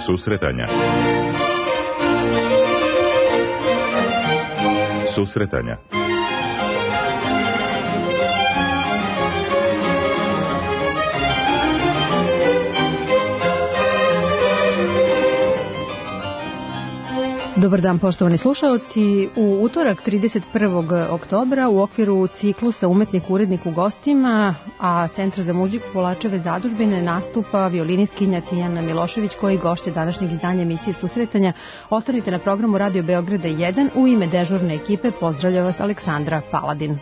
Susretanja. Susretanja. Dobar dan, poštovani slušaoci. U utorak 31. oktobra u okviru ciklusa Umetnik urednik u gostima, a Centra za muziku Kolarčeve zadužbine, nastupa violinistkinja Tijana Milošević, koji gošće današnjeg izdanja emisije Susretanja. Ostanite na programu Radio Beograda 1. U ime dežurne ekipe pozdravlja vas Aleksandra Paladin.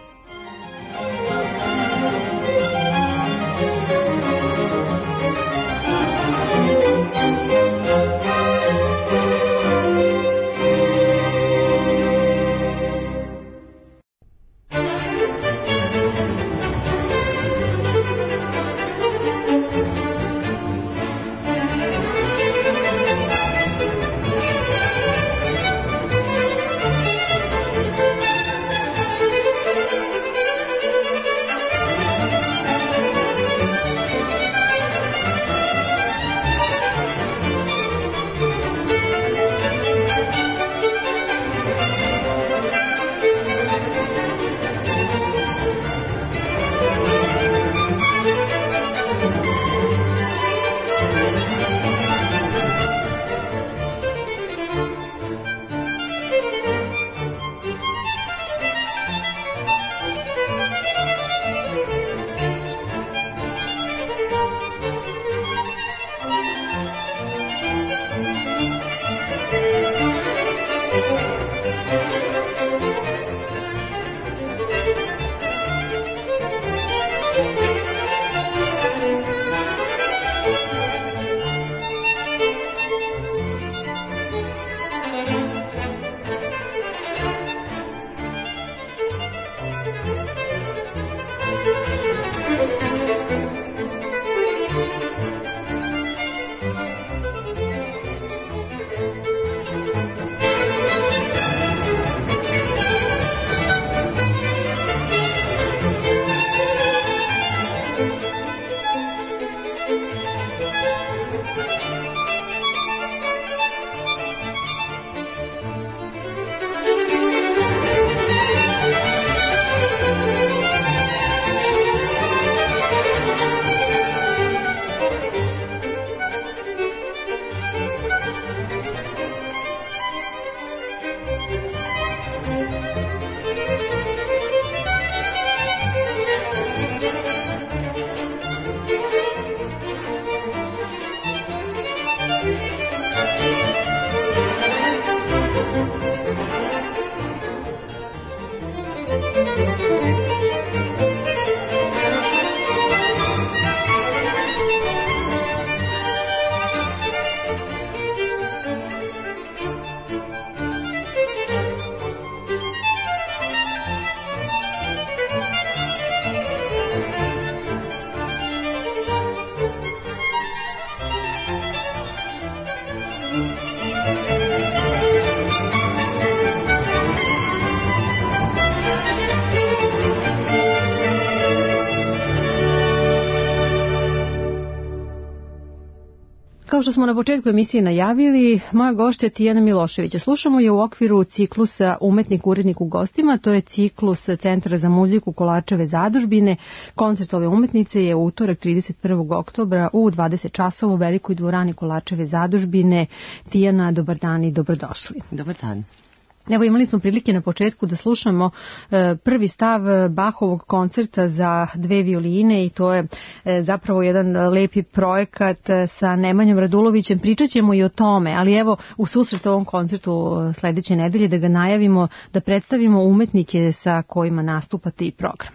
Kao što smo na početku emisije najavili, moja gošća je Tijana Milošević. Slušamo je u okviru ciklusa Umetnik urednik u gostima, to je ciklus Centra za muziku Kolarčeve zadužbine. Koncert ove umetnice je u utorak 31. oktobra u 20 časova u velikoj dvorani Kolarčeve zadužbine. Tijana, dobar dan i dobrodošli. Dobar dan. Evo, imali smo prilike na početku da slušamo prvi stav Bachovog koncerta za dve violine i to je zapravo jedan lepi projekat sa Nemanjom Radulovićem. Pričat ćemo i o tome, ali evo u susret ovom koncertu sledeće nedelje da ga najavimo, da predstavimo umetnike sa kojima nastupate i program.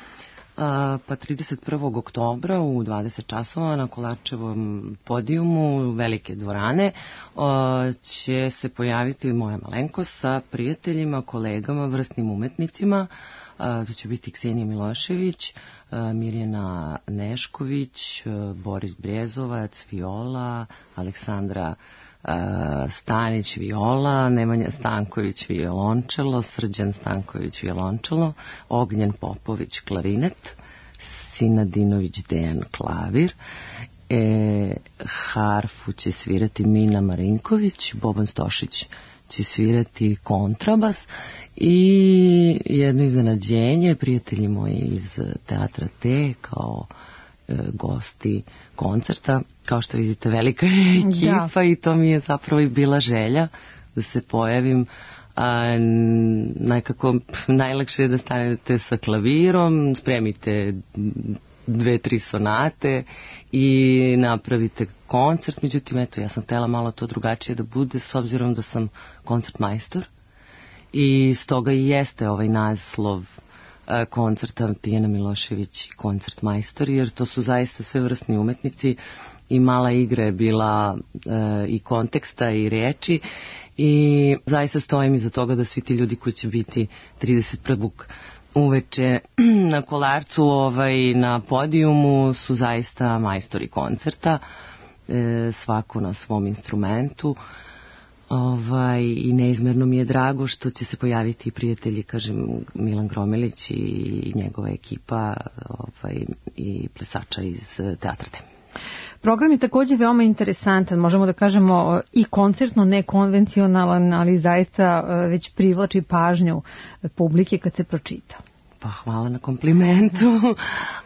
Pa 31. oktobra u 20 časova na Kolarčevom podijumu velike dvorane će se pojaviti moja malenkost sa prijateljima, kolegama, vrsnim umetnicima. To će biti Ksenija Milošević, Mirjana Nešković, Boris Brezovac, viola, Aleksandra Stanić viola, Nemanja Stanković violončelo, Srđan Stanković violončelo, Ognjen Popović klarinet, Sinadinović Dejan klavir harfu će svirati Mina Marinković, Boban Stošić će svirati kontrabas i jedno iznenađenje, prijatelji moji iz Teatra T kao gosti koncerta. Kao što vidite, velika je ekipa i to mi je zapravo i bila želja da se pojavim. Nekako najlakše je da stanete sa klavirom, spremite 2-3 sonate i napravite koncert. Međutim, eto, ja sam htjela malo to drugačije da bude, s obzirom da sam koncertmajstor i stoga i jeste ovaj naslov koncerta Tijana Milošević koncertmajstor, jer to su zaista sve vrstni umetnici i mala igra je bila i konteksta i reči i zaista stojim iza toga da svi ti ljudi koji će biti 31. uveče na Kolarcu na podijumu su zaista majstori koncerta, svako na svom instrumentu. I neizmerno mi je drago što će se pojaviti prijatelji, kažem, Milan Gromelić i njegova ekipa i plesača iz Teatra T. Program je takođe veoma interesantan, možemo da kažemo i koncertno nekonvencionalan, ali zaista već privlači pažnju publike kad se pročita. Pa hvala na komplimentu.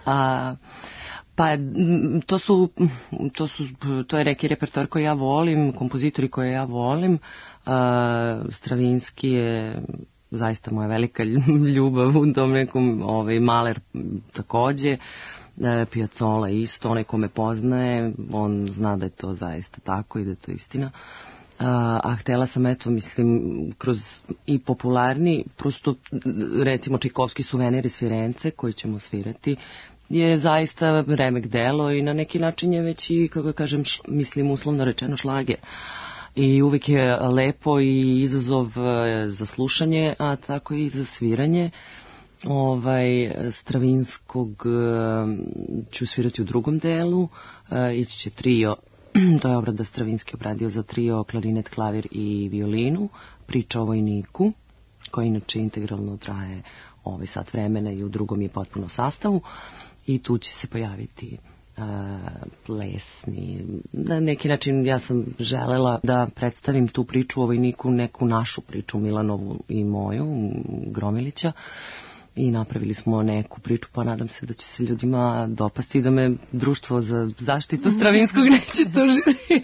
To je neki repertoar koji ja volim, kompozitori koje ja volim. Stravinski je zaista moja velika ljubav u tom nekom, Mahler takođe, Piazzolla isto, onaj ko me poznaje, on zna da je to zaista tako i da je to istina. A htela sam, kroz i popularni, prosto, recimo Čajkovski suvenir iz Firence koji ćemo svirati, je zaista remek delo i na neki način je već i, kako kažem, uslovno rečeno šlager. I uvijek je lepo i izazov za slušanje, a tako i za sviranje. Stravinskog ću svirati u drugom delu, ići će trio, to je obrada Stravinski obradio za trio, klarinet, klavir i violinu, priča o vojniku, koja inače integralno traje sat vremena i u drugom je potpuno sastavu. I tu će se pojaviti plesni. Na neki način ja sam želela da predstavim tu priču o vojniku, neku našu priču, Milanovu i moju, Gromilića. I napravili smo neku priču, pa nadam se da će se ljudima dopasti i da me Društvo za zaštitu Stravinskog neće tužiti.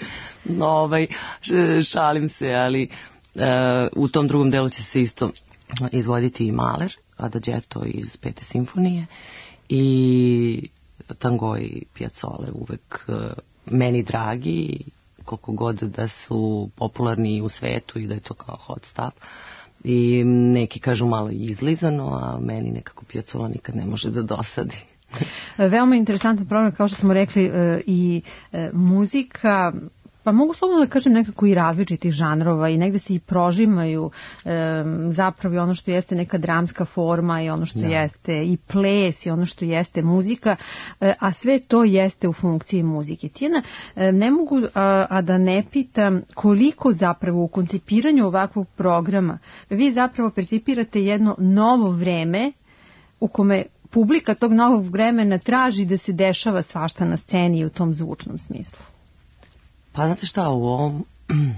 Šalim se, ali u tom drugom delu će se isto izvoditi i Mahler, Adagietto iz 5. simfonije i tango i Piazzolla, uvek meni dragi, koliko god da su popularni u svetu i da je to kao hot stuff. I neki kažu malo izlizano, a meni nekako Piazzolla nikad ne može da dosadi. Veoma interesantan program, kao što smo rekli, i muzika, pa mogu slobodno da kažem nekako i različitih žanrova i negde se i prožimaju zapravo i ono što jeste neka dramska forma i ono što jeste i ples i ono što jeste muzika, a sve to jeste u funkciji muzike. Tijana, ne mogu a da ne pitam koliko zapravo u koncipiranju ovakvog programa vi zapravo percipirate jedno novo vreme u kome publika tog novog vremena traži da se dešava svašta na sceni i u tom zvučnom smislu. Pa znate šta, u ovom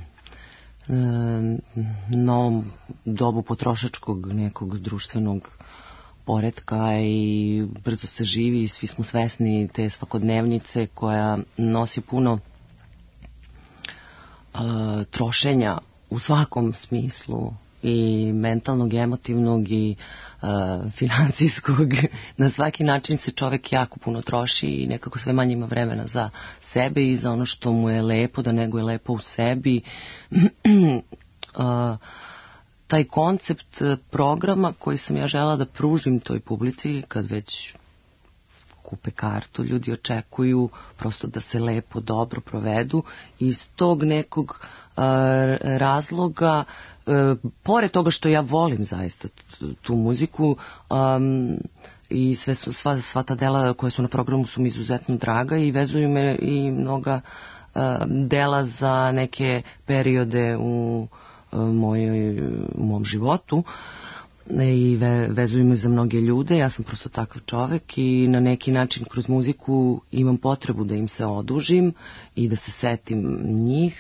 novom dobu potrošačkog nekog društvenog poretka i brzo se živi i svi smo svesni te svakodnevnice koja nosi puno trošenja u svakom smislu, i mentalnog, i emotivnog, i financijskog. Na svaki način se čovek jako puno troši i nekako sve manje ima vremena za sebe i za ono što mu je lepo, da nego je lepo u sebi. Taj koncept programa koji sam ja žela da pružim toj publici, kad već kupe kartu, ljudi očekuju prosto da se lepo, dobro provedu. Iz tog nekog razloga, pored toga što ja volim zaista tu muziku, i sva ta dela koja su na programu su mi izuzetno draga i vezuju me i mnoga dela za neke periode u mom životu. i vezuju me za mnoge ljude. Ja sam prosto takav čovek i na neki način kroz muziku imam potrebu da im se odužim i da se setim njih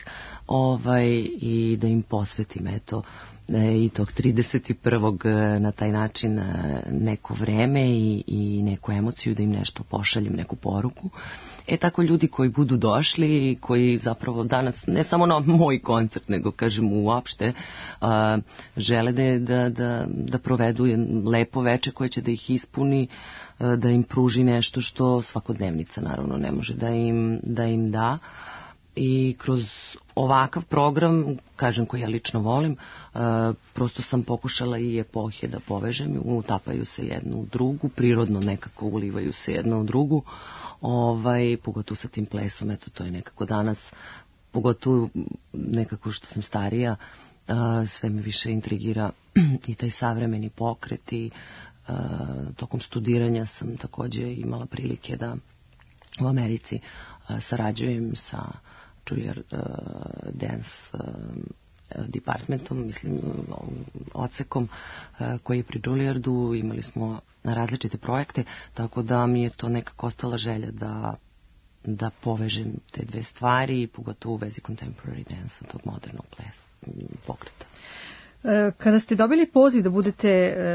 i da im posvetim i tog 31. na taj način neko vreme i neku emociju, da im nešto pošaljem, neku poruku. Tako ljudi koji budu došli, koji zapravo danas, ne samo na moj koncert, nego kažem uopšte, žele da provedu lepo veče koje će da ih ispuni, da im pruži nešto što svakodnevnica naravno ne može da im da. I kroz ovakav program, kažem, koji ja lično volim, prosto sam pokušala i epohe da povežem, utapaju se jednu u drugu, prirodno nekako ulivaju se jedna u drugu, pogotovo sa tim plesom, to je nekako danas, pogotovo nekako što sam starija, sve me više intrigira i taj savremeni pokret i tokom studiranja sam takođe imala prilike da u Americi sarađujem sa Juilliard Dance departmentom, mislim odsekom koji je pri Juilliardu, imali smo različite projekte, tako da mi je to nekako ostala želja da povežem te dve stvari, pogotovo u vezi contemporary dance, tog modernog pokreta. Kada ste dobili poziv da budete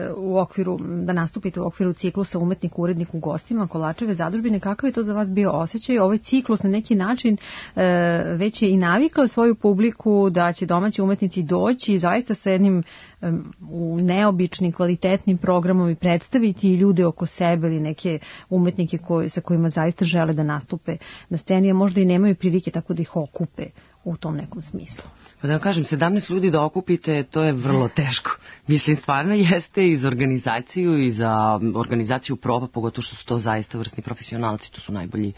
da nastupite u okviru ciklusa Umetnik, urednik u gostima Kolačeve zadužbine, kakav je to za vas bio osjećaj? Ovaj ciklus na neki način već je i navikao svoju publiku da će domaći umetnici doći zaista sa jednim neobičnim, kvalitetnim programom i predstaviti ljude oko sebe ili neke umetnike sa kojima zaista žele da nastupe na sceni, a možda i nemaju prilike tako da ih okupe u tom nekom smislu. Pa da vam kažem, 17 ljudi da okupite, to je vrlo teško. Mislim, stvarno jeste i za organizaciju proba, pogotovo što su to zaista vrsni profesionalci, to su najbolji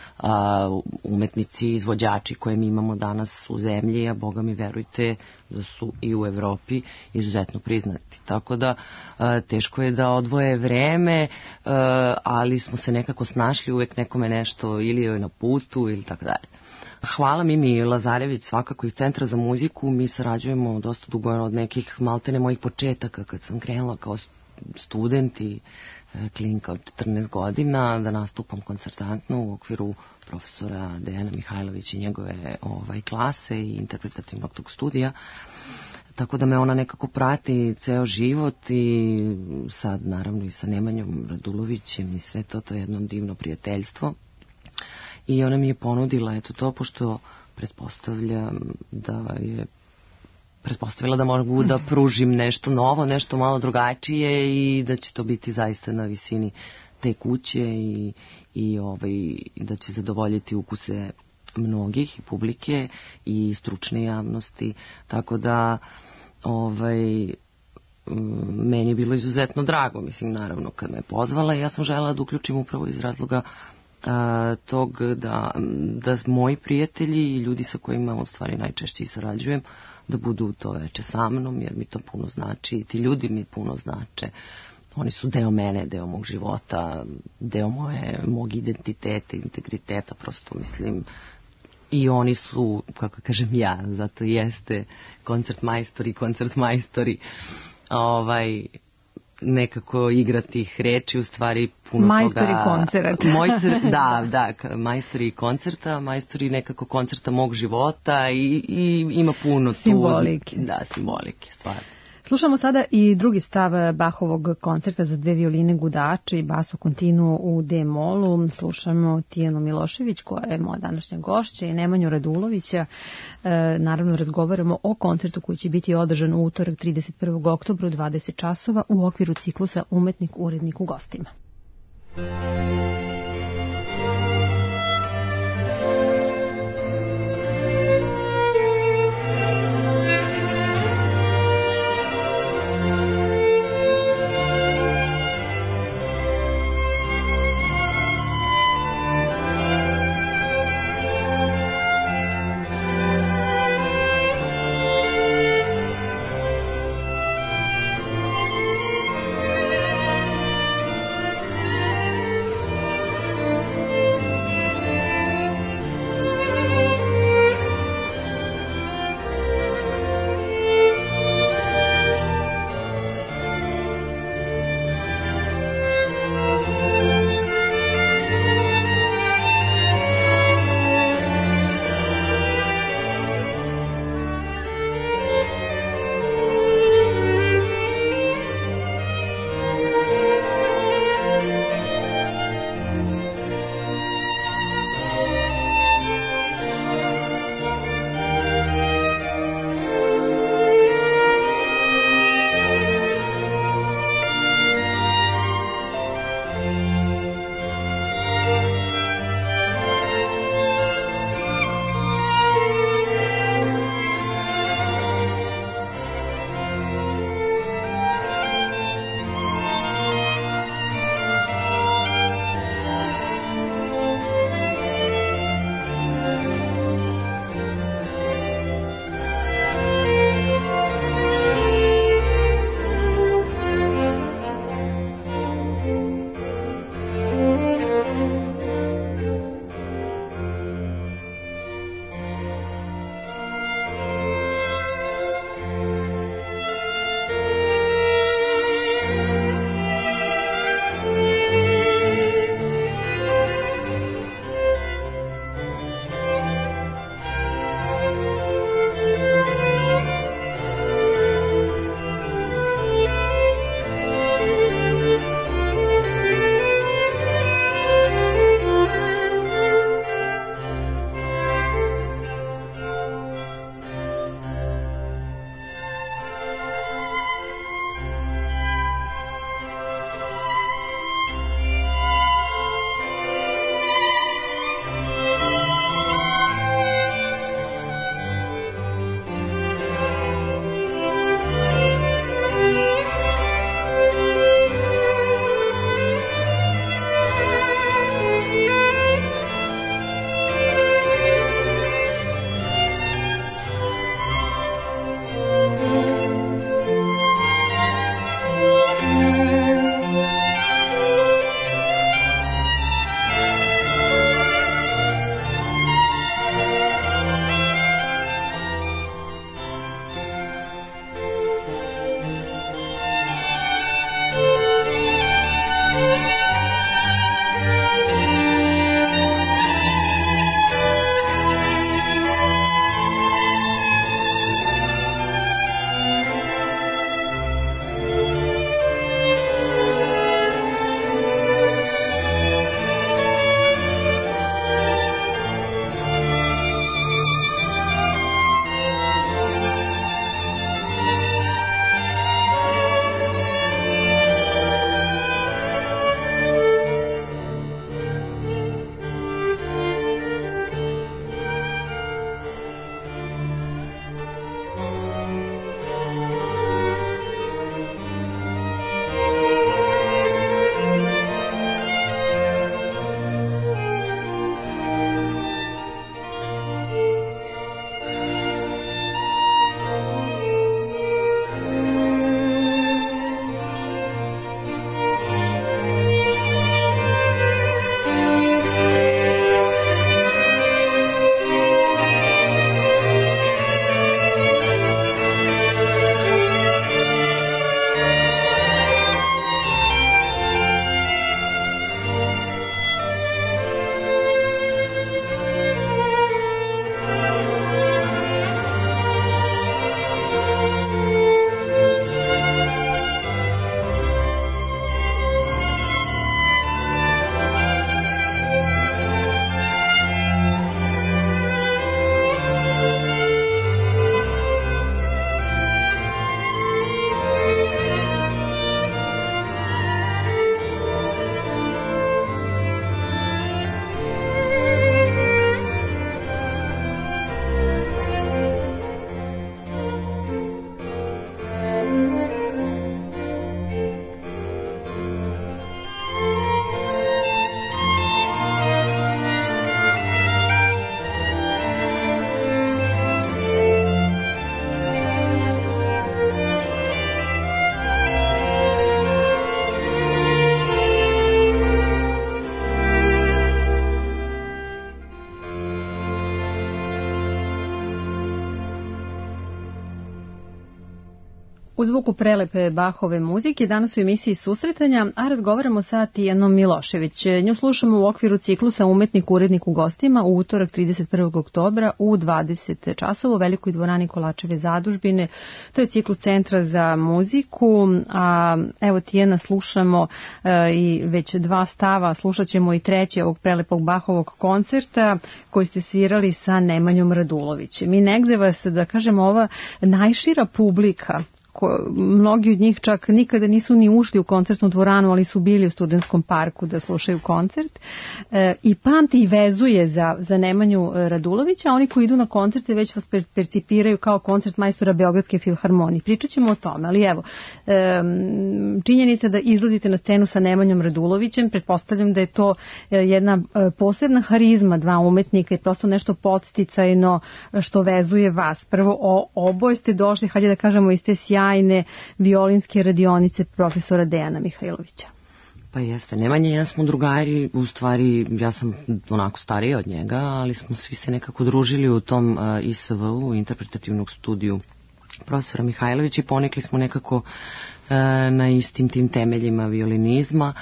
umetnici, izvođači koje mi imamo danas u zemlji, a Boga mi verujte da su i u Evropi izuzetno priznati. Tako da teško je da odvoje vreme, ali smo se nekako snašli, uvek nekome nešto ili je na putu ili tako dalje. Hvala Mimi Lazarević, svakako iz Centra za muziku. Mi sarađujemo dosta dugo od nekih maltene mojih početaka kad sam krenula kao student i klinka od 14 godina da nastupam koncertantno u okviru profesora Dejana Mihajlovića i njegove klase i interpretativnog tog studija. Tako da me ona nekako prati ceo život i sad naravno i sa Nemanjom Radulovićem i sve to je jedno divno prijateljstvo. I ona mi je ponudila to, pošto pretpostavila da mogu da pružim nešto novo, nešto malo drugačije i da će to biti zaista na visini te kuće i da će zadovoljiti ukuse mnogih i publike i stručne javnosti. Tako da meni je bilo izuzetno drago, mislim, naravno, kad me je pozvala, ja sam želela da uključim upravo iz razloga tog da moji prijatelji i ljudi sa kojima u stvari najčešće sarađujem da budu to veče sa mnom, jer mi to puno znači i ti ljudi mi puno znače. Oni su deo mene, deo mog života, deo mog identiteta, integriteta, prosto mislim. I oni su, kako kažem ja, zato jeste koncert majstori, nekako igra tih reči, u stvari puno majstori toga... koncerta. Majstori koncerta, majstori nekako koncerta mog života i ima puno simbolike. Simbolike, stvarno. Slušamo sada i drugi stav Bachovog koncerta za dve violine, gudače i basu kontinuo u D-molu. Slušamo Tijanu Milošević, koja je moja današnja gošća, i Nemanju Radulovića. Naravno, razgovaramo o koncertu koji će biti održan u utorak 31. oktobra u 20 časova u okviru ciklusa Umetnik, urednik u gostima. u zvuku prelepe Bachove muzike. Danas u emisiji Susretanja, a razgovaramo sa Tijanom Milošević. Nju slušamo u okviru ciklusa Umetnik urednik u gostima u utorak 31. oktobra u 20 časova u Velikoj dvorani Kolačeve zadužbine. To je ciklus Centra za muziku. A evo Tijana, slušamo i već 2 stava, slušat ćemo i treći ovog prelepog Bachovog koncerta koji ste svirali sa Nemanjom Radulovićem. I negde vas, da kažemo, ova najšira publika, mnogi od njih čak nikada nisu ni ušli u koncertnu dvoranu, ali su bili u Studentskom parku da slušaju koncert, i pamti i vezuje za Nemanju Radulovića, a oni koji idu na koncerte već vas percipiraju kao koncert majstora Beogradske filharmonije. Pričat ćemo o tome, ali evo, činjenica da izlazite na scenu sa Nemanjom Radulovićem, pretpostavljam da je to jedna posebna harizma dva umetnika i prosto nešto podsticajno što vezuje vas. Prvo, oboje ste došli, hajde da kažemo, iz te sjajne violinske radionice profesora Dejana Mihajlovića. Pa jeste, Nemanja i ja smo drugari, u stvari ja sam onako starija od njega, ali smo svi se nekako družili u tom ISV-u, interpretativnog studiju profesora Mihajlovića, i ponikli smo nekako na istim tim temeljima violinizma.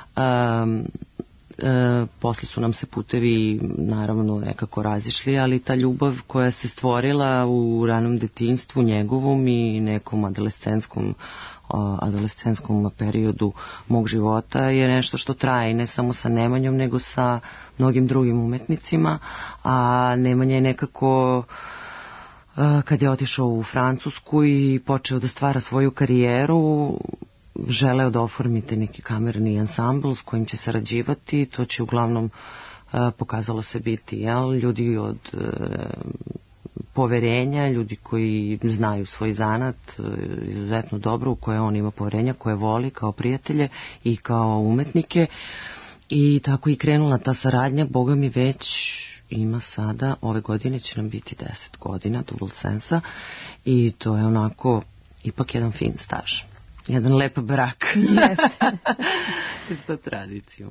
Posle su nam se putevi naravno nekako razišli, ali ta ljubav koja se stvorila u ranom detinjstvu njegovom i nekom adolescentskom periodu mog života je nešto što traje ne samo sa Nemanjom nego sa mnogim drugim umetnicima. A Nemanja je nekako, kad je otišao u Francusku i počeo da stvara svoju karijeru, želeo da oformite neki kamerni ansambl s kojim će sarađivati. To će uglavnom, pokazalo se biti, ljudi od poverenja, ljudi koji znaju svoj zanat izuzetno dobro, u koje on ima poverenja, koje voli kao prijatelje i kao umetnike. I tako i krenula ta saradnja, boga mi već ima sada, ove godine će nam biti 10 godina Double Sense-a, i to je onako ipak jedan fin staž. Jedan lep brak. Jeste. Sa tradicijom.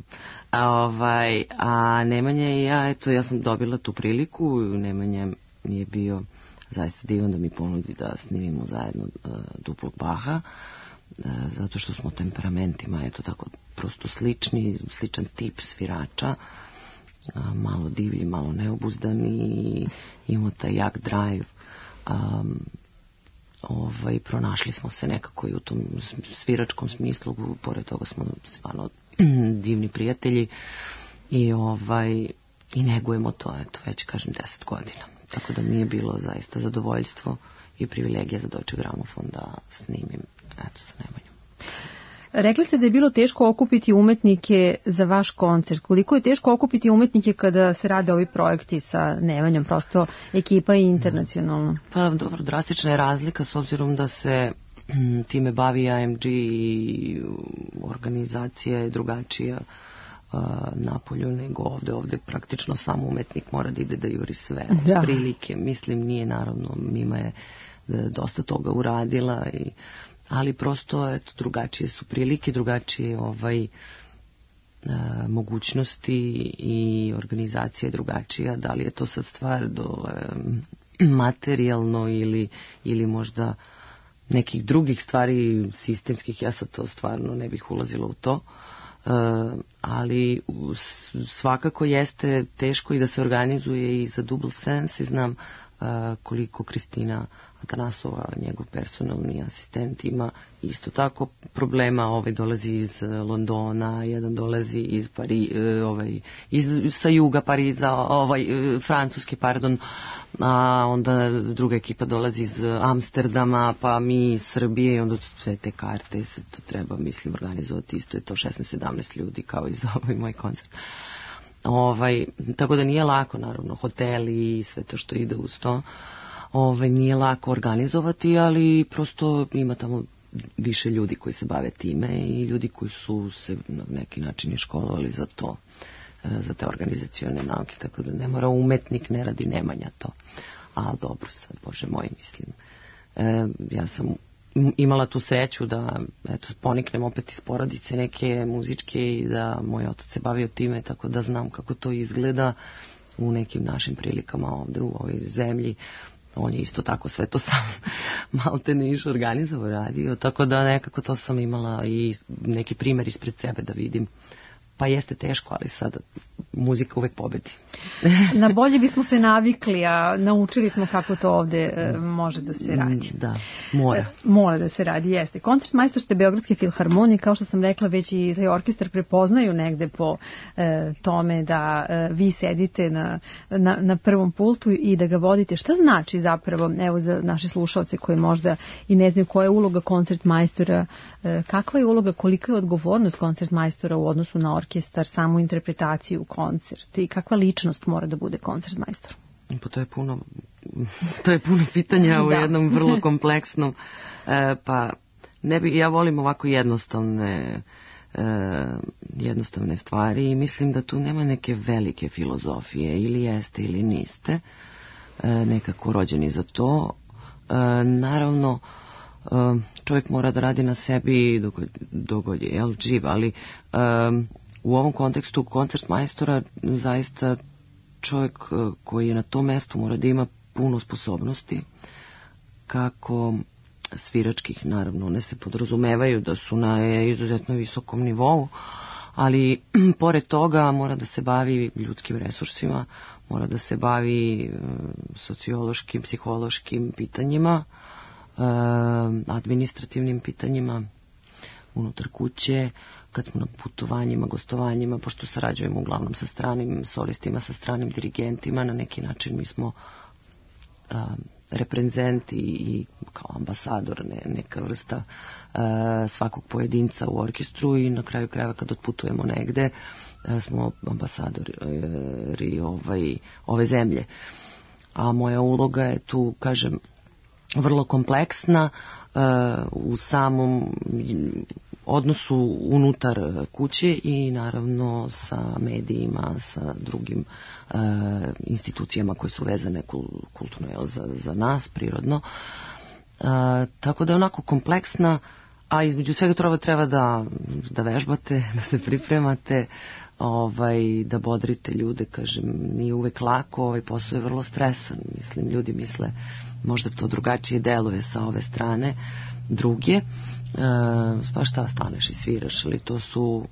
A Nemanja i ja, ja sam dobila tu priliku. Nemanja je bio zaista divan da mi ponudi da snimimo zajedno duplog Bacha, zato što smo temperamentima, tako prosto sličan tip svirača, malo divlji, malo neobuzdani, imao taj jak drive. Pronašli smo se nekako i u tom sviračkom smislu, pored toga smo stvarno divni prijatelji i negujemo to, već kažem 10 godina. Tako da mi je bilo zaista zadovoljstvo i privilegija za Deutsche Grammophon da snimim sa Nemanjom. Rekli ste da je bilo teško okupiti umetnike za vaš koncert. Koliko je teško okupiti umetnike kada se rade ovi projekti sa Nemanjom? Prosto ekipa je internacionalna. Pa dobro, drastična je razlika s obzirom da se time bavi AMG i organizacija je drugačija napolju nego ovde. Ovde praktično sam umetnik mora da ide da juri sve. Da. Prilike, mislim, nije naravno, Mima je dosta toga uradila ali prosto drugačije su prilike, drugačije mogućnosti i organizacija je drugačija. Da li je to sad stvar materijalno ili možda nekih drugih stvari sistemskih, ja sad to stvarno ne bih ulazila u to. Ali svakako jeste teško i da se organizuje i za Double Sense. Znam koliko Kristina Atanasova, njegov personalni asistent, ima isto tako problema. Dolazi iz Londona, jedan dolazi iz sa juga Pariza, Francuske, pardon, a onda druga ekipa dolazi iz Amsterdama, pa mi iz Srbije, i onda sve te karte, sve to treba, mislim, organizovati. Isto je to 16-17 ljudi kao i za moj koncert. Tako da nije lako, naravno, hoteli i sve to što ide uz to. Nije lako organizovati, ali prosto ima tamo više ljudi koji se bave time i ljudi koji su se na neki način školovali za to, za te organizacione nauke, tako da ne mora umetnik, ne radi Nemanja to. Ali dobro sad, Bože moj, mislim. Ja sam imala tu sreću da poniknem opet iz porodice neke muzičke i da moj otac se bavio time, tako da znam kako to izgleda u nekim našim prilikama ovde u ovoj zemlji. on je isto tako sve to sam malte ne išao organizovao, radio, tako da nekako to sam imala i neki primjer ispred sebe da vidim. Pa jeste teško, ali sada muzika uvek pobedi. Na bolje bismo se navikli, a naučili smo kako to ovde može da se radi. Da, mora. Mora da se radi, jeste. Koncertmajstorstvo Beogradske filharmonije, kao što sam rekla, već i taj orkestar prepoznaju negde po tome da vi sedite na prvom pultu i da ga vodite. Šta znači zapravo, evo za naše slušalce koji možda i ne znaju koja je uloga koncertmajstora, kakva je uloga, kolika je odgovornost koncertmajstora u odnosu na orkestar, samu interpretaciju, koncert i kakva ličnost mora da bude koncertmajstor? Pa to je puno pitanja u jednom vrlo kompleksnom. Pa ja volim ovako jednostavne stvari i mislim da tu nema neke velike filozofije, ili jeste ili niste nekako rođeni za to. Naravno, čovjek mora da radi na sebi dogod je živ, ali u ovom kontekstu koncertmajstora zaista čovjek koji je na tom mestu mora da ima puno sposobnosti, kako sviračkih, naravno, one se podrazumevaju da su na izuzetno visokom nivou, ali pored toga mora da se bavi ljudskim resursima, mora da se bavi sociološkim, psihološkim pitanjima, administrativnim pitanjima unutar kuće, kad smo na putovanjima, gostovanjima, pošto sarađujemo uglavnom sa stranim solistima, sa stranim dirigentima, na neki način mi smo reprezenti i kao ambasador, neka vrsta svakog pojedinca u orkestru i na kraju krajeva kad otputujemo negde smo ambasadori ove zemlje. A moja uloga je tu, kažem, vrlo kompleksna u samom odnosu unutar kuće i naravno sa medijima, sa drugim institucijama koje su vezane kulturno za nas, prirodno. Tako da je onako kompleksna, a između svega treba da vežbate, da se pripremate, da bodrite ljude, kažem, nije uvek lako, ovaj posao je vrlo stresan, mislim, ljudi misle, možda to drugačije deluje sa ove strane, druge, pa šta staneš i sviraš, ali to su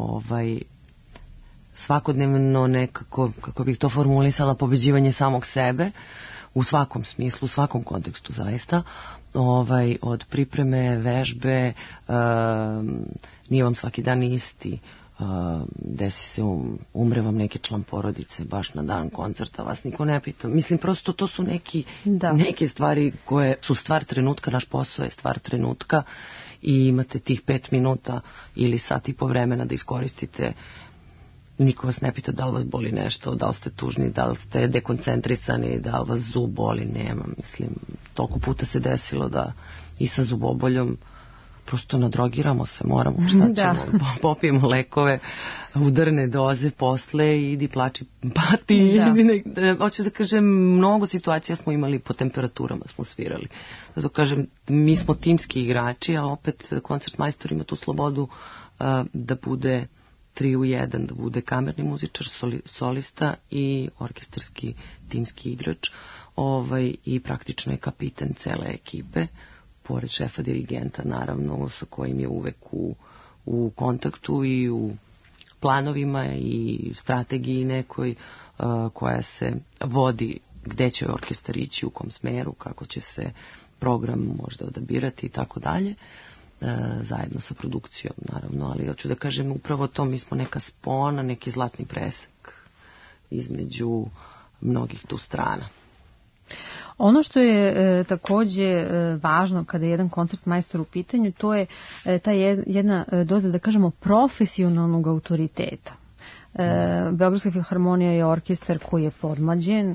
svakodnevno nekako, kako bih to formulisala, pobeđivanje samog sebe, u svakom smislu, u svakom kontekstu zaista, od pripreme, vežbe, nije vam svaki dan isti, desi se, umre vam neki član porodice baš na dan koncerta, vas niko ne pita. Mislim, prosto to su neke stvari koje su stvar trenutka, naš posao je stvar trenutka i imate tih 5 minuta ili sat i po vremena da iskoristite. Niko vas ne pita da li vas boli nešto, da li ste tužni, da li ste dekoncentrisani, da li vas zub boli, nema. Mislim, toliko puta se desilo da i sa zuboboljom prosto nadrogiramo se, moramo, šta ćemo, popijemo lekove, udarne doze posle, idi plači, pati. Hoću da kažem, mnogo situacija smo imali, po temperaturama smo svirali. Zato kažem, mi smo timski igrači, a opet koncertmajstor ima tu slobodu da bude 3 u 1, da bude kamerni muzičar, solista i orkestarski timski igrač, i praktično je kapiten cele ekipe, pored šefa dirigenta, naravno, sa kojim je uvek u kontaktu i u planovima i strategiji nekoj koja se vodi, gde će orkestar ići, u kom smeru, kako će se program možda odabirati i tako dalje, zajedno sa produkcijom, naravno, ali hoću da kažem, upravo to, mi smo neka spona, neki zlatni presek između mnogih tu strana. Ono što je takođe važno kada je jedan koncertmajstor u pitanju, to je ta jedna doza, da kažemo, profesionalnog autoriteta. Beogradska filharmonija je orkestar koji je podmlađen,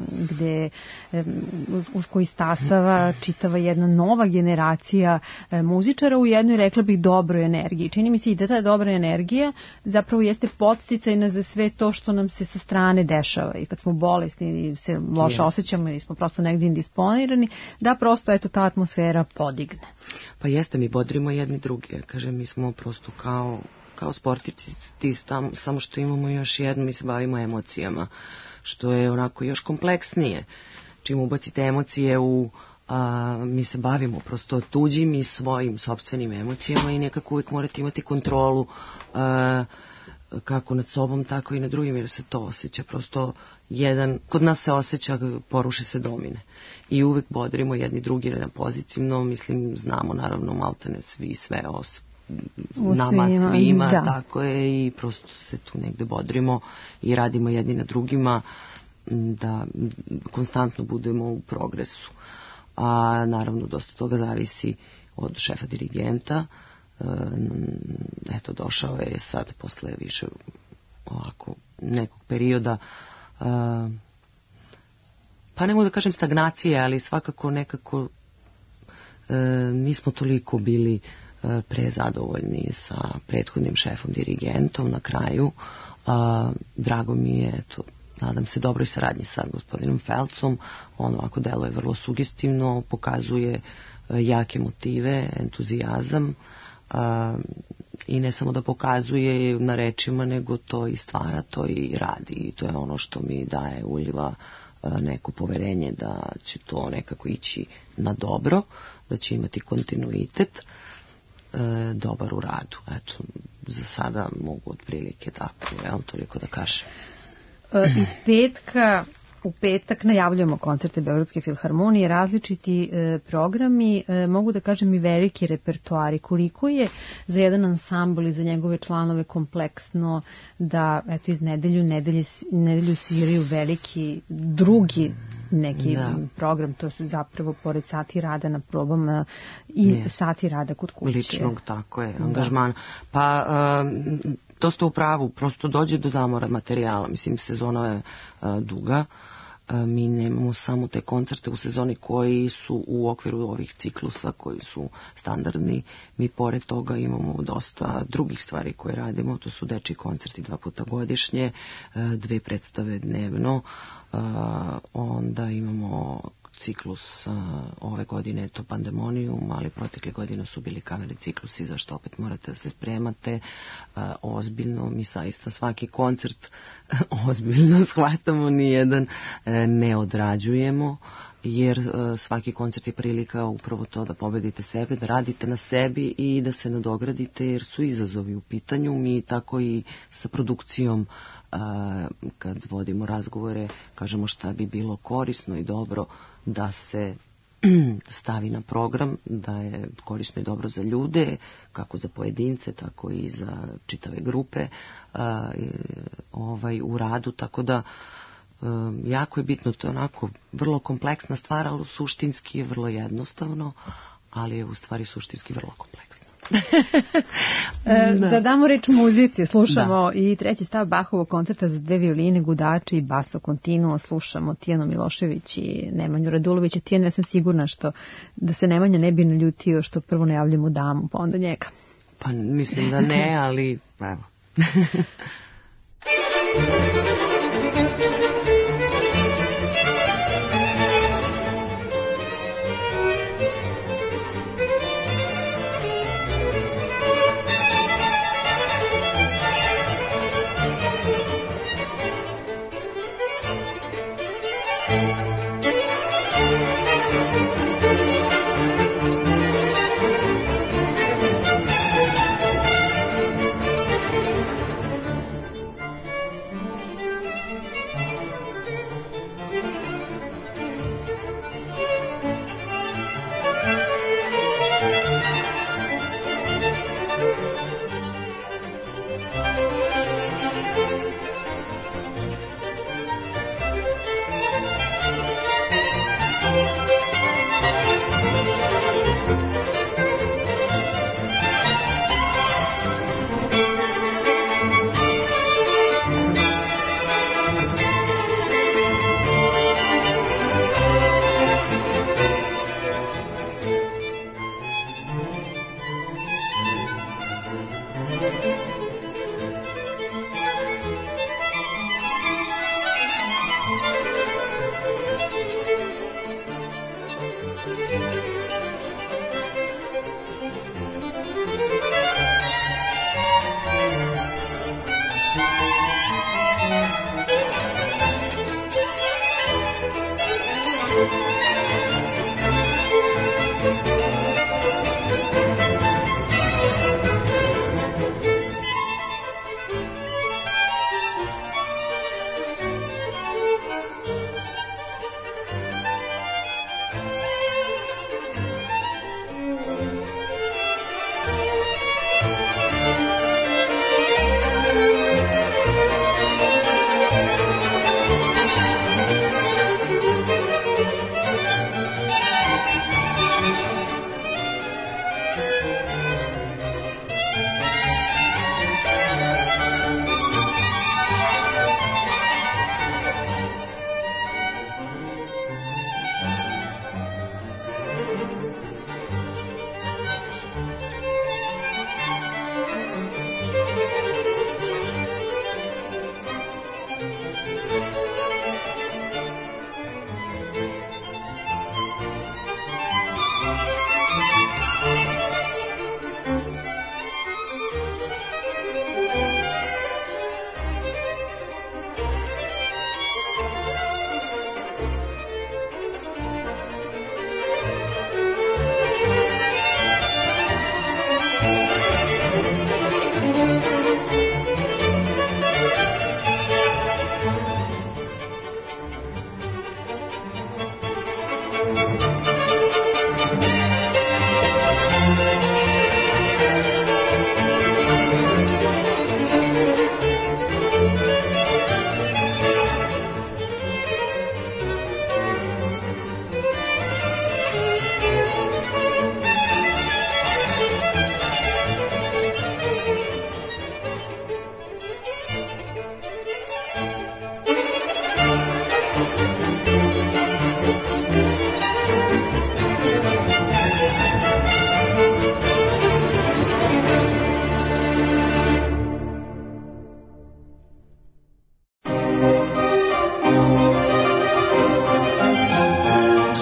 uz koji stasava čitava jedna nova generacija muzičara u jednoj, rekla bih, dobroj energiji. Čini mi se i da ta dobra energija zapravo jeste podsticajna za sve to što nam se sa strane dešava. I kad smo bolesni i se loše osjećamo ili smo prosto negdje indisponirani, da prosto eto ta atmosfera podigne. Pa jeste, mi bodrimo jedni drugi. Kažem, mi smo prosto kao sportici, samo što imamo još jednu, mi se bavimo emocijama, što je onako još kompleksnije. čim ubacite emocije mi se bavimo prosto tuđim i svojim sopstvenim emocijama i nekako uvijek morate imati kontrolu kako nad sobom, tako i nad drugim, jer se to osjeća. Prosto kod nas se osjeća, poruše se domine. I uvijek bodrimo jedni drugi na pozitivno, mislim, znamo naravno maltene svi sve nama svima, da. Tako je, i prosto se tu negde bodrimo i radimo jedni na drugima da konstantno budemo u progresu. A naravno dosta toga zavisi od šefa dirigenta. Eto, došao je sad posle više ovako nekog perioda, pa ne mogu da kažem stagnacije, ali svakako nekako nismo toliko bili prezadovoljni sa prethodnim šefom dirigentom na kraju. Drago mi je, eto, nadam se dobroj saradnji sa gospodinom Felcom. On ovako deluje vrlo sugestivno, pokazuje jake motive, entuzijazam, i ne samo da pokazuje na rečima, nego to i stvara, to i radi, i to je ono što mi daje, uliva neko poverenje da će to nekako ići na dobro, da će imati kontinuitet dobar u radu. Eto, za sada mogu otprilike tako, toliko da kažem. Iz u petak najavljujemo koncerte Beogradske filharmonije, različiti programi, mogu da kažem i veliki repertoari. Koliko je za jedan ansambl i za njegove članove kompleksno da eto, iz nedelju sviraju veliki drugi neki program, to su zapravo pored sati rada na probama i sati rada kod kuće. Ličnog, tako je, angažmana. Pa to ste u pravu, prosto dođe do zamora materijala, mislim, sezona je duga. Mi nemamo samo te koncerte u sezoni koji su u okviru ovih ciklusa koji su standardni. Mi pored toga imamo dosta drugih stvari koje radimo. To su dečji koncerti 2 puta godišnje, 2 predstave dnevno. Onda imamo ciklus ove godine, to Pandemonijum, ali protekle godine su bili kamerni ciklusi, zašto opet morate da se spremate ozbiljno. Mi zaista svaki koncert ozbiljno shvatamo, nijedan ne odrađujemo, jer svaki koncert je prilika upravo to da pobedite sebe, da radite na sebi i da se nadogradite, jer su izazovi u pitanju. Mi tako i sa produkcijom, kad vodimo razgovore, kažemo šta bi bilo korisno i dobro da se stavi na program, da je korisno i dobro za ljude, kako za pojedince, tako i za čitave grupe u radu, tako da jako je bitno, to je onako vrlo kompleksna stvar, ali suštinski je vrlo jednostavno, ali je u stvari suštinski vrlo kompleksno. Da damo reč muzici, slušamo i treći stav Bachovog koncerta za 2 violine, gudači i basso continuo, slušamo Tijanu Milošević i Nemanju Radulovića. Tijana, ja sam sigurna da se Nemanja ne bi naljutio što prvo najavljamo damu, pa onda njega. Pa mislim da ne, ali evo.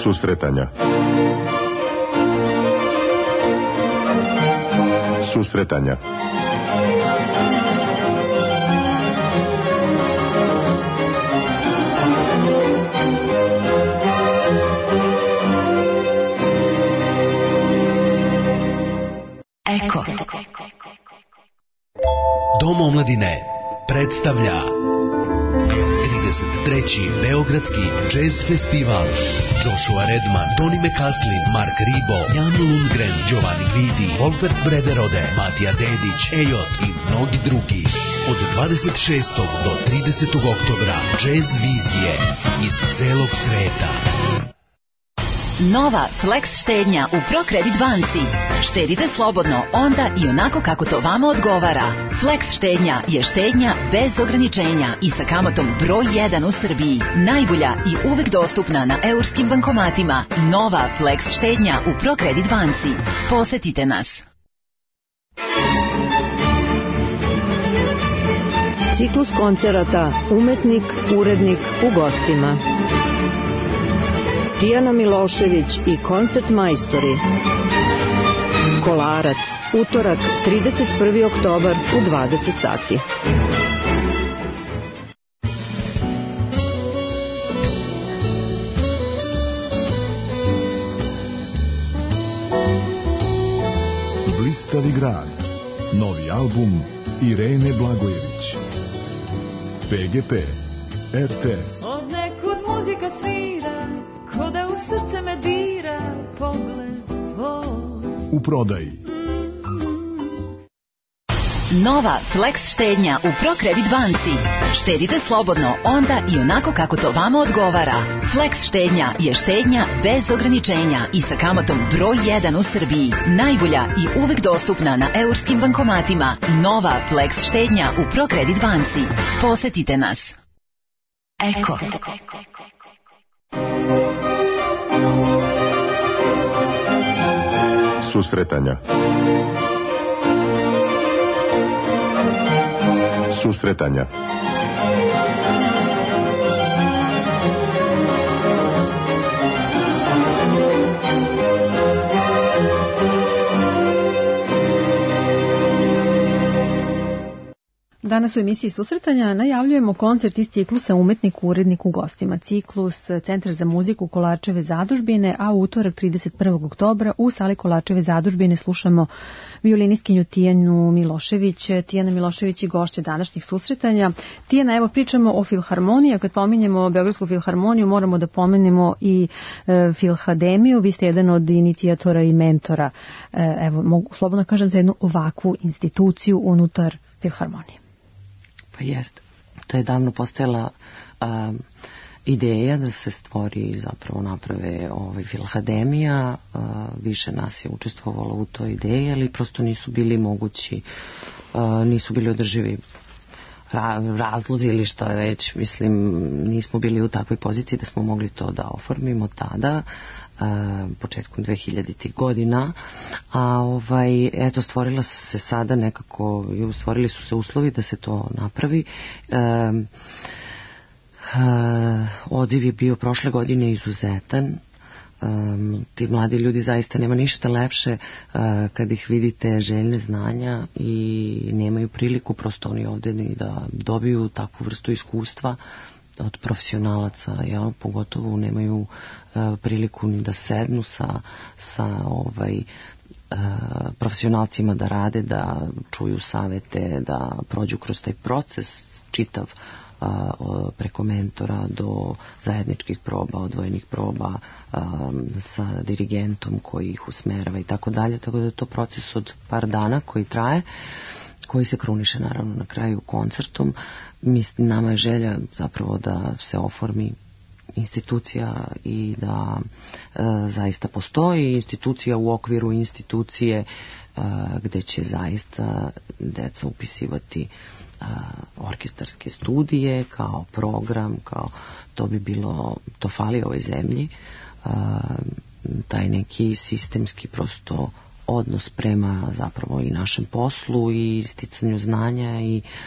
Susretanja. Susretanja. Eko. Dom omladine predstavlja 33. Beogradski jazz festival. Joshua Redman, Tony McCaslin, Mark Ribot, Jan Lundgren, Giovanni Guidi, Wolfert Brederode, Matija Dedić, Ejot i mnogi drugi. Od 26. do 30. oktobra jazz vizije iz celog sveta. Nova Flex štednja u ProCredit banci. Štedite slobodno onda i onako kako to vama odgovara. Flex štednja je štednja bez ograničenja i sa kamatom broj 1 u Srbiji. Najbolja i uvek dostupna na eurskim bankomatima. Nova Flex štednja u ProCredit banci. Posetite nas. Ciklus koncerata Umetnik, urednik u gostima. Tijana Milošević i koncert majstori. Kolarac, utorak, 31. oktobar u 20 sati. Blistavi grad. Novi album Irene Blagojević. PGP. RTS. Od nekud muzika svira, ko da u srce me dira pogled tvoj. U prodaji. Nova Flex štednja u ProCredit banci. Štedite slobodno onda i onako kako to vama odgovara. Flex štednja je štednja bez ograničenja i sa kamatom broj 1 u Srbiji. Najbolja i uvek dostupna na eurskim bankomatima. Nova Flex štednja u ProCredit banci. Posetite nas. Eko. Susretanja. Susretanja. Danas u emisiji Susretanja najavljujemo koncert iz ciklusa Umetnik, urednik u gostima. Ciklus Centar za muziku Kolarčeve zadužbine, a u utorak 31. oktobra u sali Kolarčeve zadužbine slušamo violinistkinju Tijanu Milošević. Tijana Milošević je gošća današnjih Susretanja. Tijana, evo pričamo o filharmoniji, a kad pominjemo Beogradsku filharmoniju moramo da pomenemo i Filhademiju. Vi ste jedan od inicijatora i mentora, evo mogu slobodno kažem, za jednu ovakvu instituciju unutar filharmonije. Pa jest. To je davno postojala ideja da se stvori, zapravo naprave Filhademija. Više nas je učestvovalo u toj ideji, ali prosto nisu bili mogući, nisu bili održivi razlozi ili što je već, mislim, nismo bili u takvoj poziciji da smo mogli to da oformimo tada, početkom 2000. godina, a eto, stvorila se sada nekako, stvorili su se uslovi da se to napravi. Odziv je bio prošle godine izuzetan. Ti mladi ljudi zaista nema ništa lepše kad ih vidite željne znanja i nemaju priliku prosto oni ovdje da dobiju takvu vrstu iskustva od profesionalaca, pogotovo nemaju priliku ni da sednu sa profesionalcima da rade, da čuju savete, da prođu kroz taj proces čitav preko mentora do zajedničkih proba, odvojenih proba sa dirigentom koji ih usmerava i tako dalje, tako da je to proces od par dana koji traje, koji se kruniše naravno na kraju koncertom. Nama je želja zapravo da se oformi institucija i da zaista postoji institucija u okviru institucije gde će zaista deca upisivati orkestarske studije kao program, kao to fali ovoj zemlji, taj neki sistemski prosto odnos prema zapravo i našem poslu i sticanju znanja i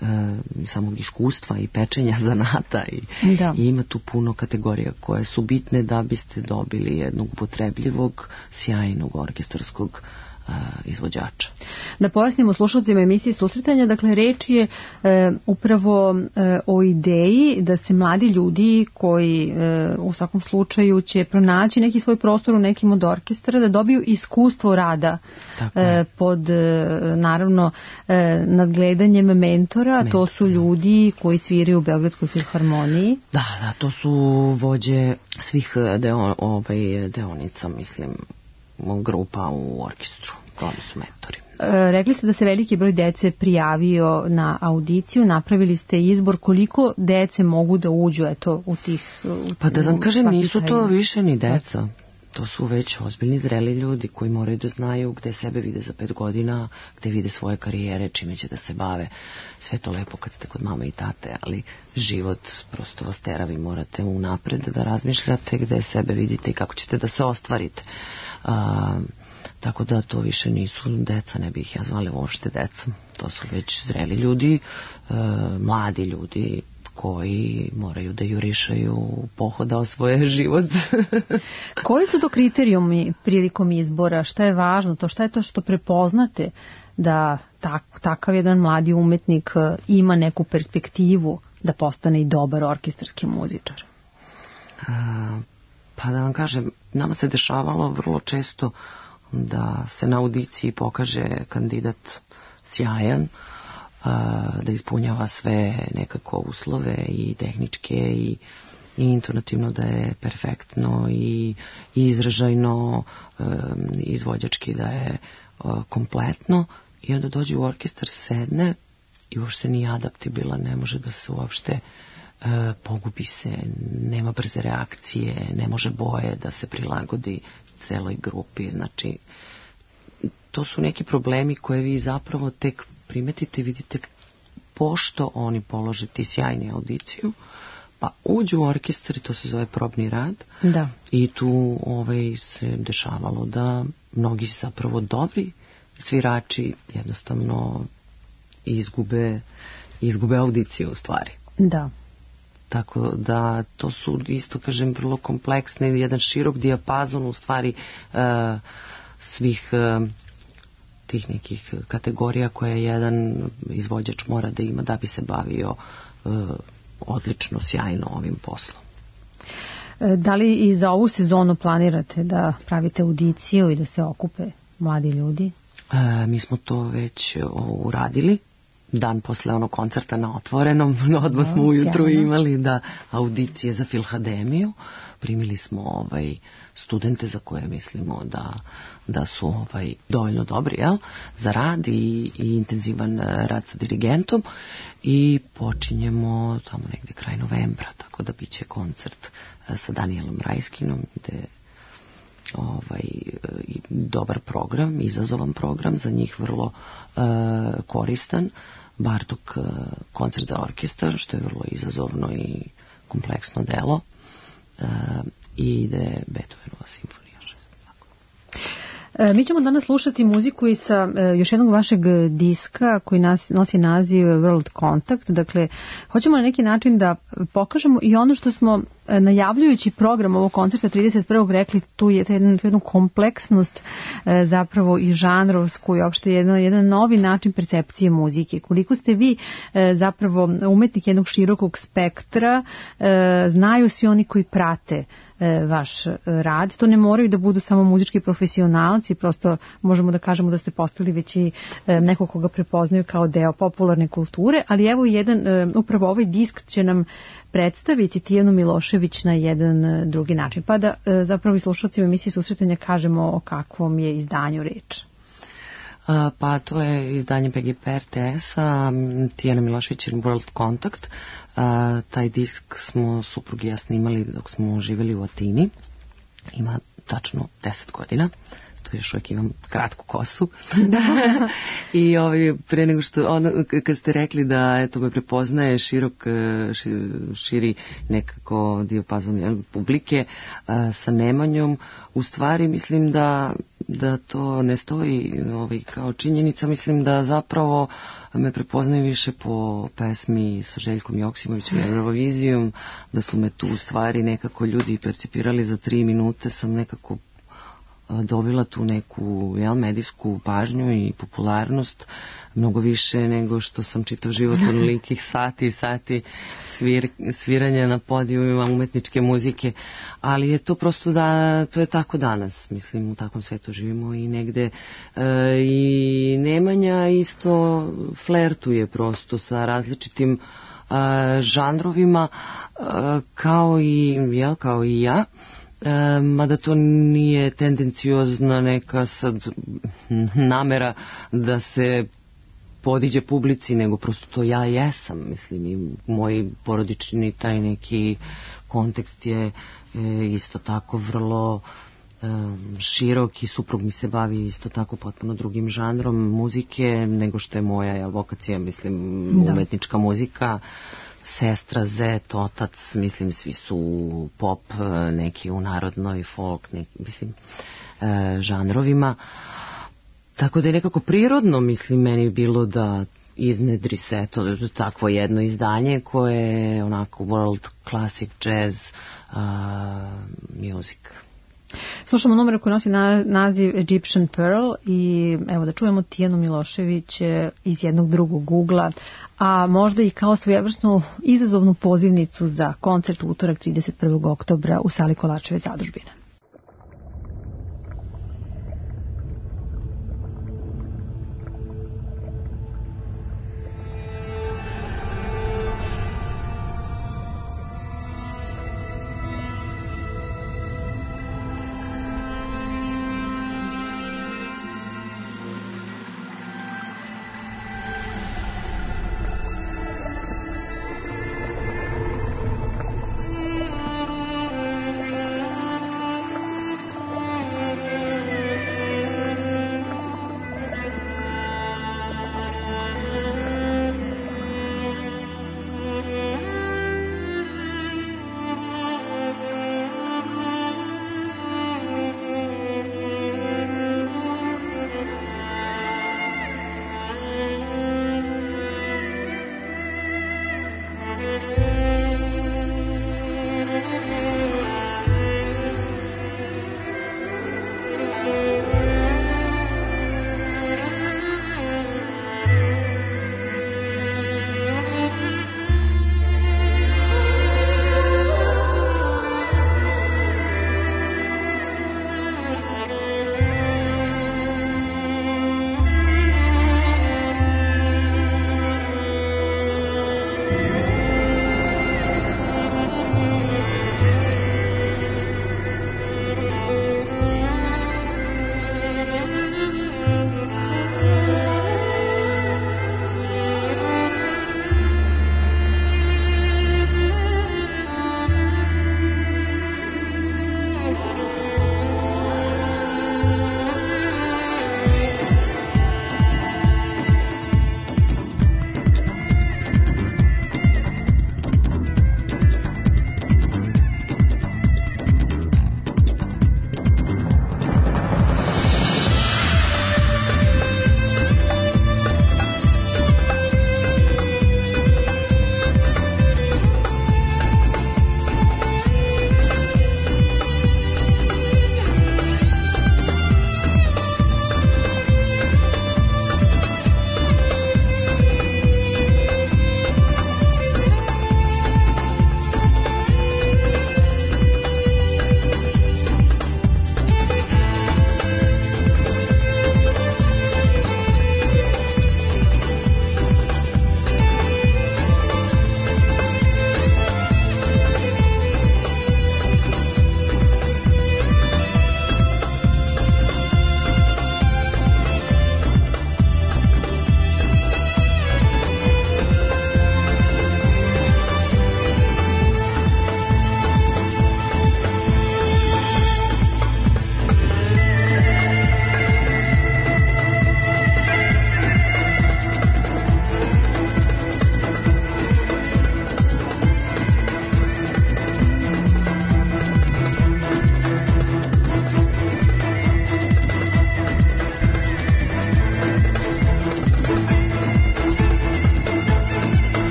samog iskustva i pečenja zanata i ima tu puno kategorija koje su bitne da biste dobili jednog upotrebljivog, sjajnog orkestarskog izvođača. Da pojasnimo slušalcima emisije Susretanja, dakle reč je upravo o ideji da se mladi ljudi koji u svakom slučaju će pronaći neki svoj prostor u nekim od orkestra, da dobiju iskustvo rada pod naravno nadgledanjem mentora. To su ljudi koji sviraju u Beogradskoj filharmoniji. Da, to su vođe svih deonica, mislim, grupa u orkestru, glavni su mentori. Rekli ste da se veliki broj dece prijavio na audiciju, napravili ste izbor, koliko dece mogu da uđu u tih... Pa da vam kažem, nisu to više ni deca. To su već ozbiljni zreli ljudi koji moraju da znaju gde sebe vide za 5 godina, gde vide svoje karijere, čime će da se bave. Sve to lepo kad ste kod mame i tate, ali život prosto vas tera, vi morate unapred da razmišljate gde sebe vidite i kako ćete da se ostvarite. Tako da to više nisu deca, ne bih ja zvala uopšte decom. To su već zreli ljudi, mladi ljudi koji moraju da jurišaju pohoda o svoj život. Koji su to kriterijumi prilikom izbora? Šta je važno? Šta je to što prepoznate da takav jedan mladi umetnik ima neku perspektivu da postane i dobar orkestarski muzičar? Pa da vam kažem, nama se dešavalo vrlo često da se na audiciji pokaže kandidat sjajan, da ispunjava sve nekako uslove i tehničke i intonativno da je perfektno i izražajno, izvođački da je kompletno, i onda dođe u orkestar, sedne i uopšte nije adaptibilan, ne može da se uopšte pogubi se, nema brze reakcije, ne može boje da se prilagodi celoj grupi. Znači, to su neki problemi koje vi zapravo tek primetite, vidite pošto oni polože ti sjajni audiciju, pa uđu u orkestar i to se zove probni rad. Da. I tu se dešavalo da mnogi zapravo dobri svirači jednostavno izgube audiciju u stvari. Da. Tako da to su isto, kažem, vrlo kompleksne, jedan širok dijapazon u stvari svih tih nekih kategorija koje jedan izvođač mora da ima da bi se bavio odlično, sjajno ovim poslom. Da li i za ovu sezonu planirate da pravite audiciju i da se okupe mladi ljudi? Mi smo to već uradili. Dan posle onog koncerta na Otvorenom, odmah smo ujutru imali audicije za Filhademiju. Primili smo studente za koje mislimo da su dovoljno dobri za rad i intenzivan rad sa dirigentom, i počinjemo tamo negde kraj novembra, tako da biće koncert sa Danielom Rajskinom, gde dobar program, izazovan program, za njih vrlo koristan. Bartok koncert za orkestar, što je vrlo izazovno i kompleksno delo, i ide Beethovenova simfonija. Mi ćemo danas slušati muziku i sa još jednog vašeg diska koji nosi naziv World Contact. Dakle, hoćemo na neki način da pokažemo i ono što smo najavljujući program ovog koncerta 31. rekli, tu je jednu kompleksnost zapravo i žanrovsku i uopšte jedan novi način percepcije muzike. Koliko ste vi zapravo umetnik jednog širokog spektra, znaju svi oni koji prate vaš rad. To ne moraju da budu samo muzički profesionalci, prosto možemo da kažemo da ste postali već i neko koga prepoznaju kao deo popularne kulture, ali evo upravo ovaj disk će nam predstaviti Tijanu Milošević na jedan drugi način. Pa da zapravo i slušalcima emisije Susretanja kažemo o kakvom je izdanju reč. Pa to je izdanje PGP RTS-a, Tijana Milošević i World Contact. Taj disk smo suprugi i ja snimali dok smo živjeli u Atini. Ima tačno 10 godina. To još uvijek imam kratku kosu. I pre nego što, kad ste rekli da eto me prepoznaje širi nekako dijapazon publike sa Nemanjom, u stvari mislim da to ne stoji kao činjenica, mislim da zapravo me prepoznaju više po pesmi sa Željkom Joksimovićem i Eurovizijom, da su me tu u stvari nekako ljudi percipirali za 3 minute, sam nekako dobila tu neku medijsku pažnju i popularnost mnogo više nego što sam čitav život onolikih sati i sati sviranja na podijumima umetničke muzike, ali je to prosto to je tako danas, mislim u takvom svetu živimo i negde i Nemanja isto flertuje prosto sa različitim žanrovima kao i ja. Mada to nije tendenciozna neka sad namera da se podiđe publici, nego prosto to ja jesam, mislim, i moj porodični taj neki kontekst je isto tako vrlo širok i suprug mi se bavi isto tako potpuno drugim žanrom muzike nego što je moja vokacija, mislim, umetnička muzika. Sestra, zet, otac, mislim, svi su pop, neki u narodnoj, folk, mislim, žanrovima. Tako da je nekako prirodno, mislim, meni bilo da iznedri se takvo jedno izdanje koje je onako world classic jazz music. Slušamo numere koji nosi naziv Egyptian Pearl i evo da čujemo Tijanu Milošević iz jednog drugog ugla, a možda i kao svojevrsnu izazovnu pozivnicu za koncert u utorak 31. oktobra u sali Kolarčeve zadužbine.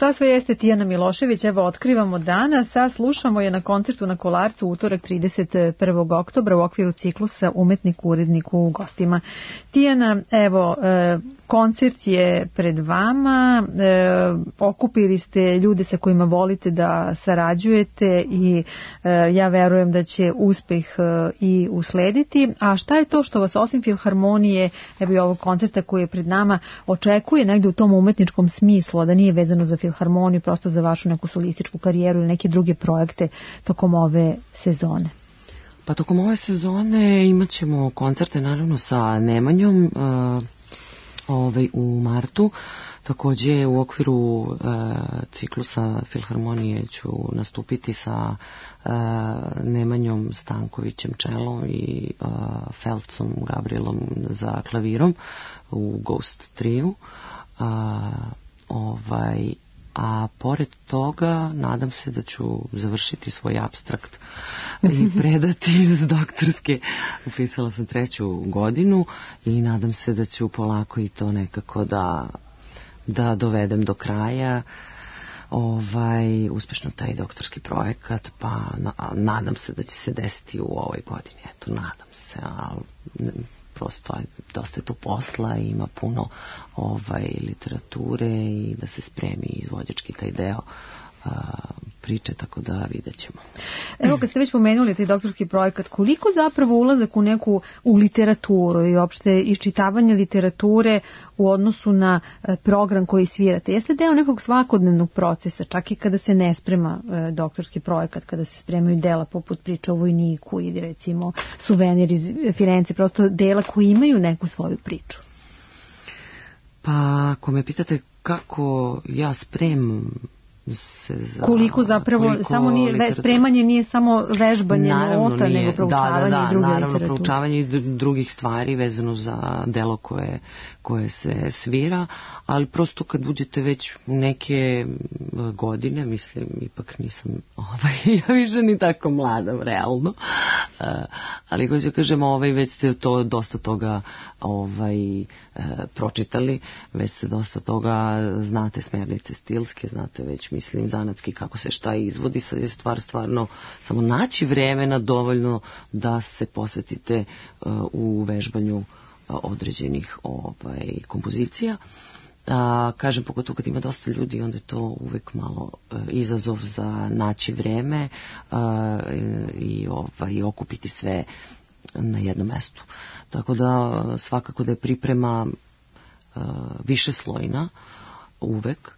Šta sve jeste Tijana Milošević, evo otkrivamo danas, a slušamo je na koncertu na Kolarcu utorak 31. oktobra u okviru ciklusa Umetnik urednik u gostima. Tijana, evo, koncert je pred vama, okupili ste ljude sa kojima volite da sarađujete i ja verujem da će uspeh i uslediti. A šta je to što vas osim filharmonije, evo i ovog koncerta koji je pred nama, očekuje negde u tom umetničkom smislu, a da nije vezano za filharmoniju, prosto za vašu neku solističku karijeru ili neke druge projekte tokom ove sezone? Pa tokom ove sezone imat ćemo koncerte naravno sa Nemanjom u martu. Takođe u okviru ciklusa filharmonije ću nastupiti sa Nemanjom Stankovićem čelom i Felcom Gabrielom za klavirom u Ghost Trio. A pored toga nadam se da ću završiti svoj apstrakt i predati iz doktorske. Upisala sam 3. godinu i nadam se da ću polako i to nekako da dovedem do kraja. Uspešno taj doktorski projekat, pa nadam se da će se desiti u ovoj godini. Eto, nadam se, ali prosto dosta je to posla i ima puno literature i da se spremi izvođački taj deo priče, tako da vidjet ćemo. Evo, kad ste već pomenuli taj doktorski projekat, koliko zapravo ulazak u literaturu i uopšte iščitavanje literature u odnosu na program koji svirate? Jeste deo nekog svakodnevnog procesa, čak i kada se ne sprema doktorski projekat, kada se spremaju dela poput Priča o vojniku ili recimo Suvenir iz Firence, prosto dela koji imaju neku svoju priču? Pa, ako me pitate kako ja spremam koliko zapravo samo nije spremanje, nije samo vežbanje nota, nego proučavanje i druge literature. Naravno, proučavanje i drugih stvari vezano za delo koje se svira, ali prosto kad uđete već u neke godine, mislim, ipak nisam ja više ni tako mlada, realno, ali kako kažem, već ste to dosta toga pročitali, već ste dosta toga, znate smernice stilske, znate već, mislim, zanatski kako se šta izvodi. Sad je stvar stvarno samo naći vremena dovoljno da se posvetite u vežbanju određenih kompozicija. Kažem, pogotovo kad ima dosta ljudi, onda je to uvek malo izazov za naći vreme i okupiti sve na jednom mestu. Tako da svakako da je priprema višeslojna uvek.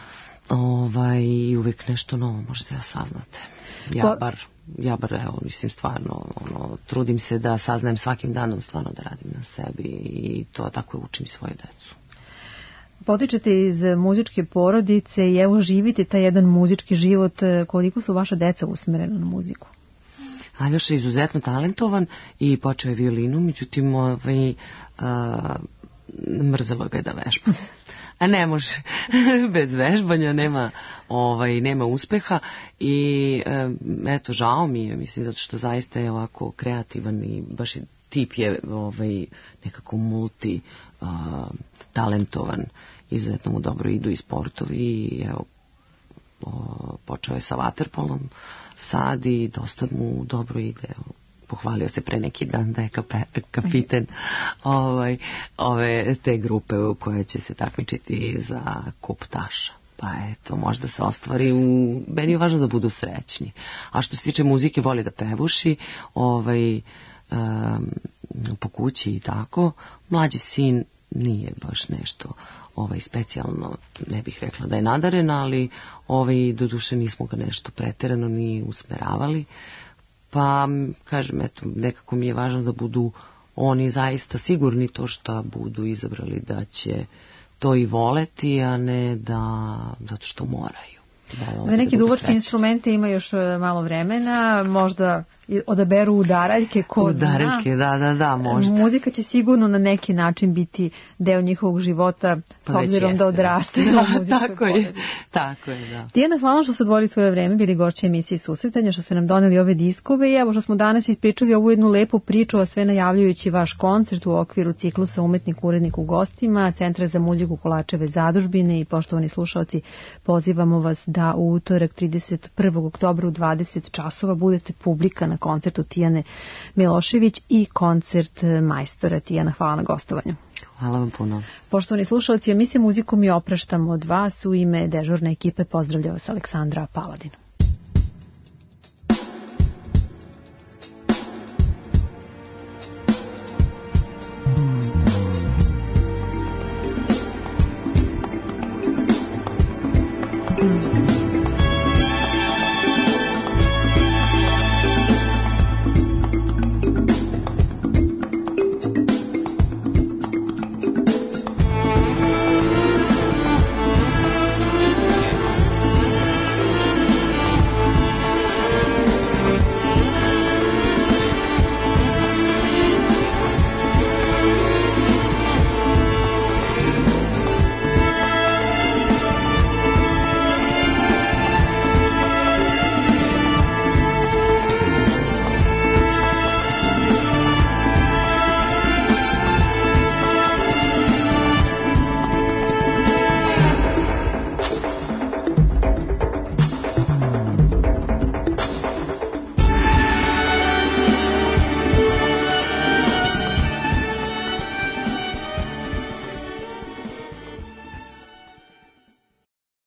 I uvek nešto novo možete da saznate. Ja bar, evo, mislim, stvarno, trudim se da saznajem svakim danom, stvarno da radim na sebi i to tako učim svoju decu. Potičete iz muzičke porodice i evo živite taj jedan muzički život. Koliko su vaša deca usmerena na muziku? Aljoša je izuzetno talentovan i počeo je violinu, međutim, mrzelo ga je da vežba. A ne može, bez vežbanja nema uspeha i eto, žao mi je, mislim, zato što zaista je ovako kreativan i baš tip je nekako multi talentovan, izuzetno mu dobro idu i sportovi i evo, počeo je sa vaterpolom sad i dosta mu dobro ide. Pohvalio se pre neki dan da je kapiten te grupe u koje će se takmičiti za kup taša. Pa eto, možda se ostvari. Meni je važno da budu srećni. A što se tiče muzike, voli da pevuši po kući i tako. Mlađi sin nije baš nešto specijalno, ne bih rekla da je nadaren, ali doduše nismo ga nešto preterano ni usmeravali. Pa, kažem, eto, nekako mi je važno da budu oni zaista sigurni to što budu izabrali, da će to i voleti, a ne zato što moraju. Za neki duvački instrumente ima još malo vremena, možda odaberu udaraljke. Udaraljke, da, možda. Muzika će sigurno na neki način biti deo njihovog života, s obzirom da odrastaju na muzičkoj porodici. Tako je, da. Tijana, hvala što ste odvojili svoje vreme, bili gošće emisije Susretanja, što ste nam doneli ove diskove i evo što smo danas ispričali ovu jednu lepu priču, a sve najavljujući vaš koncert u okviru ciklusa Umetnik urednik u gostima, Centra za muziku Kolačeve zadužbine. I poštovani slušalci, pozivamo vas da u utorak 31. oktobra u 20 časova budete publika na koncertu Tijane Milošević i koncert majstora. Tijana, hvala na gostovanju. Hvala vam puno. Poštovani slušalci, mi se muzikom i opraštamo od vas. U ime dežurne ekipe pozdravlja vas Aleksandra Paladin.